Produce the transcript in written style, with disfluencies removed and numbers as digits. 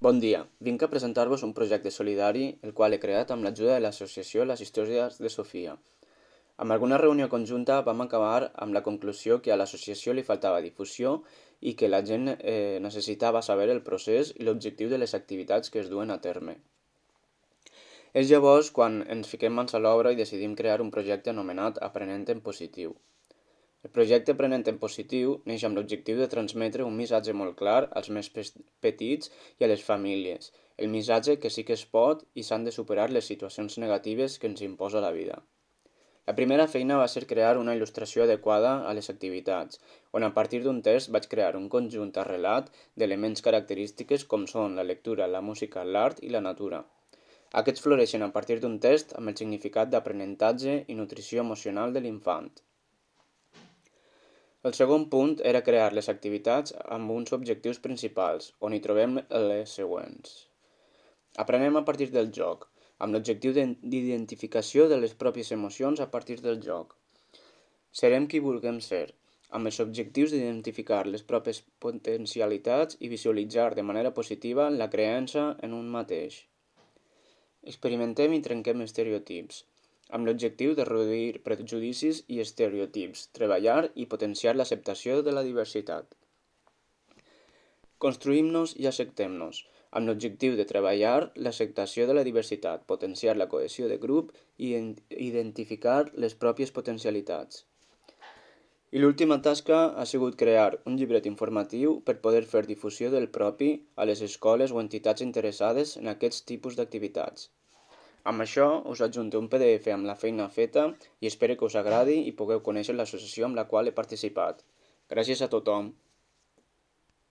Bon dia, vinc a presentar-vos un projecte solidari el qual he creat amb l'ajuda de l'associació Les Històries de Sofia. Amb alguna reunió conjunta vam acabar amb la conclusió que a l'associació li faltava difusió i que la gent necessitava saber el procés i l'objectiu de les activitats que es duen a terme. És llavors quan ens fiquem mans a l'obra i decidim crear un projecte anomenat Aprenent en Positiu. El projecte Aprenent en Positiu neix amb l'objectiu de transmetre un missatge molt clar als més petits i a les famílies, el missatge que sí que es pot i s'han de superar les situacions negatives que ens imposa la vida. La primera feina va ser crear una il·lustració adequada a les activitats, on a partir d'un text vaig crear un conjunt arrelat d'elements característiques com són la lectura, la música, l'art i la natura. Aquests floreixen a partir d'un text amb el significat d'aprenentatge i nutrició emocional de l'infant. El segon punt era crear les activitats amb uns objectius principals, on hi trobem les següents. Aprenem a partir del joc, amb l'objectiu d'identificació de les pròpies emocions a partir del joc. Serem qui vulguem ser, amb els objectius d'identificar les pròpies potencialitats i visualitzar de manera positiva la creença en un mateix. Experimentem i trenquem estereotips, amb l'objectiu de reduir prejudicis i estereotips, treballar i potenciar l'acceptació de la diversitat. Construïm-nos i acceptem-nos, amb l'objectiu de treballar l'acceptació de la diversitat, potenciar la cohesió de grup i identificar les pròpies potencialitats. I l'última tasca ha sigut crear un llibret informatiu per poder fer difusió del propi a les escoles o entitats interessades en aquests tipus d'activitats. Amb això us adjunto un PDF amb la feina feta i espero que us agradi i pugueu conèixer l'associació amb la qual he participat. Gràcies a tothom.